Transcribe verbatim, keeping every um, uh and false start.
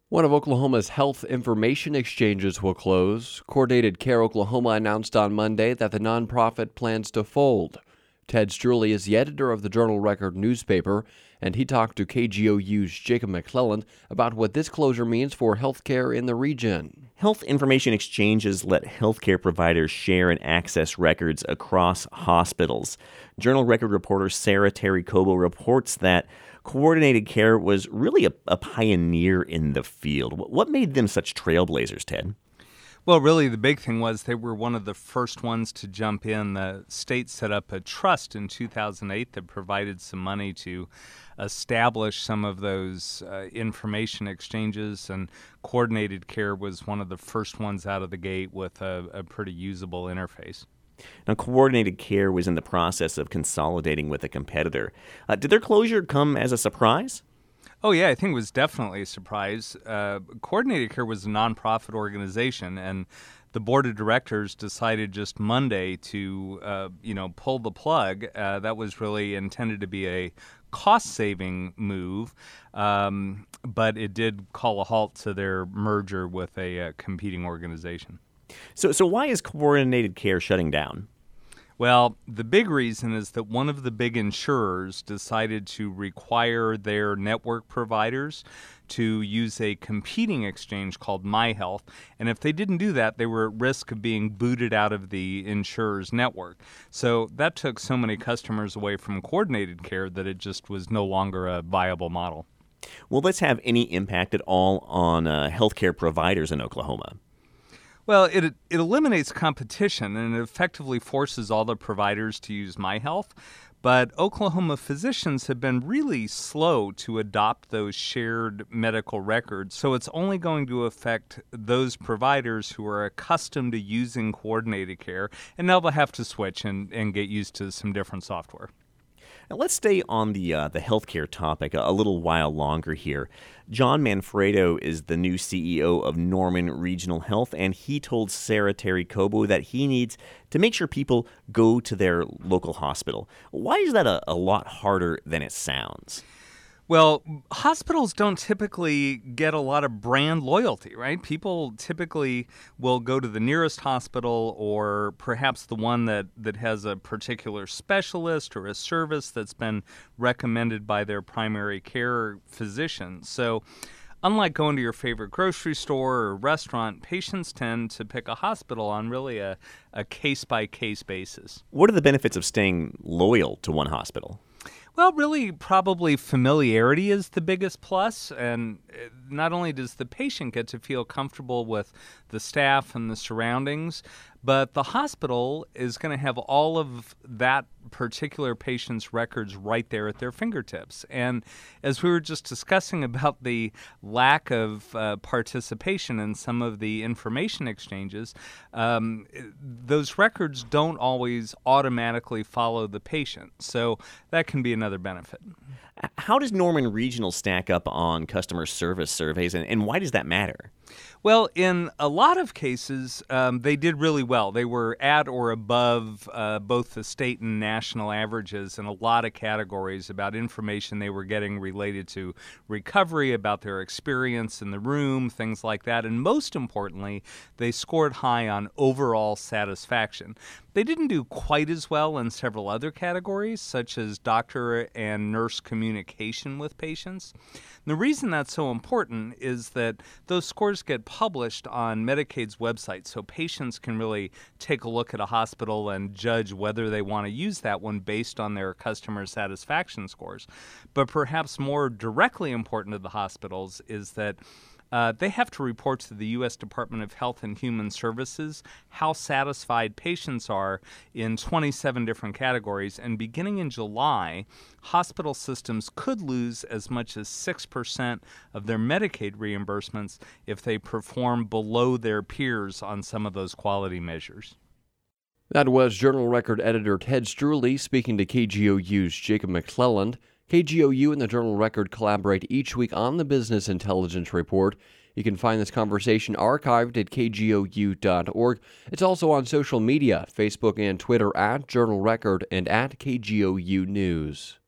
One of Oklahoma's health information exchanges will close. Coordinated Care Oklahoma announced on Monday that the nonprofit plans to fold. Ted Struley is the editor of the Journal-Record newspaper, and he talked to K G O U's Jacob McClelland about what this closure means for healthcare in the region. Health information exchanges let healthcare providers share and access records across hospitals. Journal-Record reporter Sarah Terry Cobo reports that Coordinated Care was really a, a pioneer in the field. What made them such trailblazers, Ted? Well, really, the big thing was they were one of the first ones to jump in. The state set up a trust in two thousand eight that provided some money to establish some of those uh, information exchanges, and Coordinated Care was one of the first ones out of the gate with a, a pretty usable interface. Now, Coordinated Care was in the process of consolidating with a competitor. Uh, did their closure come as a surprise? Oh, yeah, I think it was definitely a surprise. Uh, Coordinated Care was a nonprofit organization, and the board of directors decided just Monday to, uh, you know, pull the plug. Uh, that was really intended to be a cost-saving move, um, but it did call a halt to their merger with a uh, competing organization. So, so why is Coordinated Care shutting down? Well, the big reason is that one of the big insurers decided to require their network providers to use a competing exchange called MyHealth, and if they didn't do that, they were at risk of being booted out of the insurer's network. So that took so many customers away from Coordinated Care that it just was no longer a viable model. Will this have any impact at all on uh, healthcare providers in Oklahoma? Well, it it eliminates competition, and it effectively forces all the providers to use MyHealth. But Oklahoma physicians have been really slow to adopt those shared medical records, so it's only going to affect those providers who are accustomed to using Coordinated Care, and now they'll have to switch and, and get used to some different software. Now, let's stay on the uh, the healthcare topic a, a little while longer here. John Manfredo is the new C E O of Norman Regional Health, and he told Sarah Terry Cobo that he needs to make sure people go to their local hospital. Why is that a, a lot harder than it sounds? Well, hospitals don't typically get a lot of brand loyalty, right? People typically will go to the nearest hospital or perhaps the one that, that has a particular specialist or a service that's been recommended by their primary care physician. So unlike going to your favorite grocery store or restaurant, patients tend to pick a hospital on really a, a case-by-case basis. What are the benefits of staying loyal to one hospital? Well, really, probably familiarity is the biggest plus, and not only does the patient get to feel comfortable with the staff and the surroundings, but the hospital is going to have all of that particular patient's records right there at their fingertips. And as we were just discussing about the lack of uh, participation in some of the information exchanges, um, those records don't always automatically follow the patient. So that can be another benefit. How does Norman Regional stack up on customer service surveys, and, and why does that matter? Well, in a lot of cases, um, they did really well. They were at or above uh, both the state and national averages in a lot of categories about information they were getting related to recovery, about their experience in the room, things like that. And most importantly, they scored high on overall satisfaction. They didn't do quite as well in several other categories, such as doctor and nurse communication with patients. And the reason that's so important is that those scores get published on Medicaid's website, so patients can really take a look at a hospital and judge whether they want to use that one based on their customer satisfaction scores. But perhaps more directly important to the hospitals is that Uh, they have to report to the U S Department of Health and Human Services how satisfied patients are in twenty-seven different categories. And beginning in July, hospital systems could lose as much as six percent of their Medicaid reimbursements if they perform below their peers on some of those quality measures. That was Journal-Record editor Ted Struley speaking to K G O U's Jacob McClelland. K G O U and the Journal-Record collaborate each week on the Business Intelligence Report. You can find this conversation archived at k g o u dot org. It's also on social media, Facebook and Twitter at Journal-Record and at K G O U News.